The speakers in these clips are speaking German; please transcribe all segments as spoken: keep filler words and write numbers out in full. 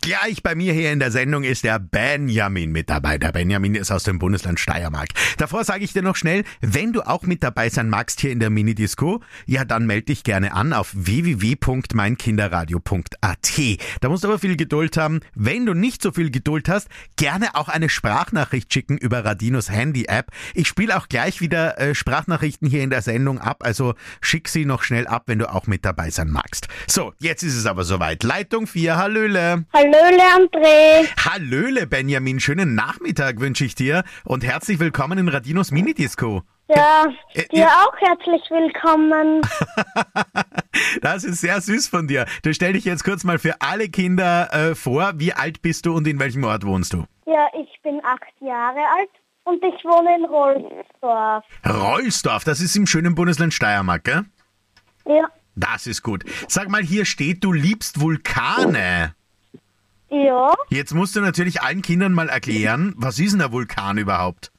Gleich bei mir hier in der Sendung ist der Benjamin mit dabei. Der Benjamin ist aus dem Bundesland Steiermark. Davor sage ich dir noch schnell, wenn du auch mit dabei sein magst hier in der Minidisco, ja, dann melde dich gerne an auf w w w punkt mein kinderradio punkt a t. Da musst du aber viel Geduld haben. Wenn du nicht so viel Geduld hast, gerne auch eine Sprachnachricht schicken über Radinos Handy-App. Ich spiele auch gleich wieder äh, Sprachnachrichten hier in der Sendung ab, also schick sie noch schnell ab, wenn du auch mit dabei sein magst. So, jetzt ist es aber soweit. Leitung vier, Hallöle. Hallöle, André. Hallöle, Benjamin. Schönen Nachmittag wünsche ich dir und herzlich willkommen in Radinos Minidisco. Ja, Äh, dir äh, auch herzlich willkommen. Das ist sehr süß von dir. Du stell dich jetzt kurz mal für alle Kinder äh, vor. Wie alt bist du und in welchem Ort wohnst du? Ja, ich bin acht Jahre alt und ich wohne in Rolfsdorf. Rollsdorf, das ist im schönen Bundesland Steiermark, gell? Ja, Das ist gut. Sag mal, hier steht, du liebst Vulkane. ja, Jetzt musst du natürlich allen Kindern mal erklären, was ist denn ein Vulkan überhaupt?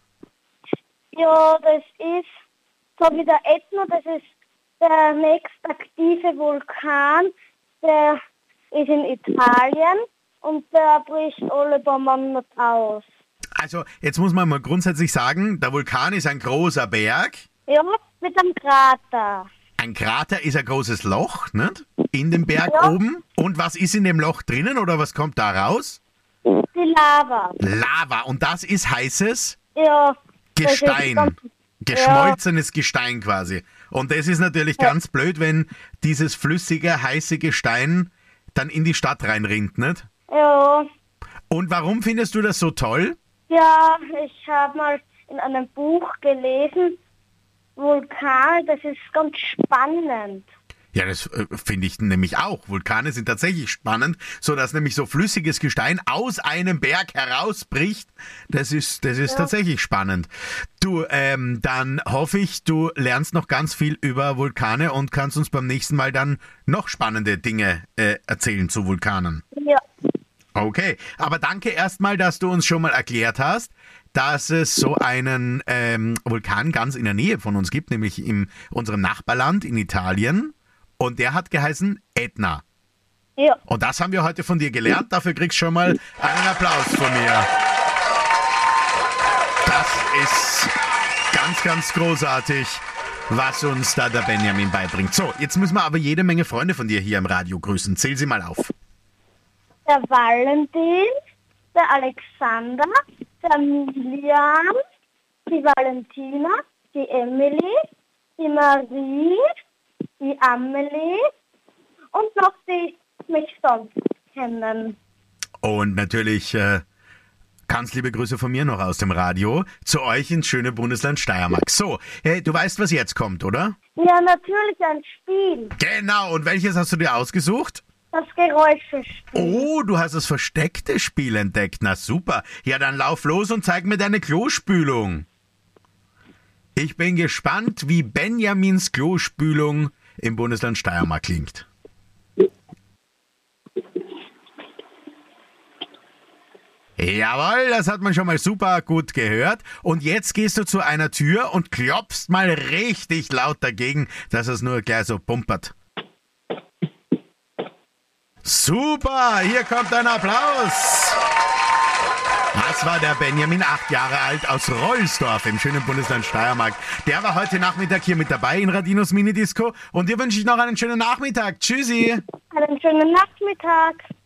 ja, das ist so wie der Ätna, das ist der nächstaktive Vulkan, der ist in Italien und der bricht alle paar Monate aus. Also, jetzt muss man mal grundsätzlich sagen, der Vulkan ist ein großer Berg. Ja, mit einem Krater. Ein Krater ist ein großes Loch, nicht? In dem Berg Ja. oben. Und was ist in dem Loch drinnen oder was kommt da raus? Die Lava. Lava. Und das ist heißes Ja. das ist Gestein. ganz- Geschmolzenes Gestein quasi. Und das ist natürlich ganz blöd, wenn dieses flüssige, heiße Gestein dann in die Stadt reinrinnt, nicht? Ja. Und warum findest du das so toll? Ja, ich habe mal in einem Buch gelesen, Vulkan, das ist ganz spannend. Ja, das äh, finde ich nämlich auch. Vulkane sind tatsächlich spannend, so dass nämlich so flüssiges Gestein aus einem Berg herausbricht. Das ist, das ist tatsächlich spannend. Du, ähm, dann hoffe ich, du lernst noch ganz viel über Vulkane und kannst uns beim nächsten Mal dann noch spannende Dinge äh, erzählen zu Vulkanen. Ja, Okay, aber danke erstmal, dass du uns schon mal erklärt hast, dass es so einen ähm, Vulkan ganz in der Nähe von uns gibt, nämlich in unserem Nachbarland in Italien. Und der hat geheißen Ätna. ja, Und das haben wir heute von dir gelernt. Dafür kriegst du schon mal einen Applaus von mir. Das ist ganz, ganz großartig, was uns da der Benjamin beibringt. So, jetzt müssen wir aber jede Menge Freunde von dir hier im Radio grüßen. Zähl sie mal auf. der Valentin, der Alexander, der Milian, die Valentina, die Emily, die Marie, die Amelie und noch die mich sonst kennen. Und natürlich äh, ganz liebe Grüße von mir noch aus dem Radio zu euch ins schöne Bundesland Steiermark. So, äh, du weißt, was jetzt kommt, oder? Ja, natürlich ein Spiel. Genau, und welches hast du dir ausgesucht? Das Geräuschespiel. Oh, du hast das versteckte Spiel entdeckt. Na super. Ja, dann lauf los und zeig mir deine Klospülung. Ich bin gespannt, wie Benjamins Klospülung im Bundesland Steiermark klingt. Jawohl, das hat man schon mal super gut gehört. Und jetzt gehst du zu einer Tür und klopfst mal richtig laut dagegen, dass es nur gleich so pumpert. Super, hier kommt ein Applaus. Das war der Benjamin, acht Jahre alt, aus Rollsdorf im schönen Bundesland Steiermark. Der war heute Nachmittag hier mit dabei in Radinos Minidisco. Und dir wünsche ich noch einen schönen Nachmittag. Tschüssi. Einen schönen Nachmittag.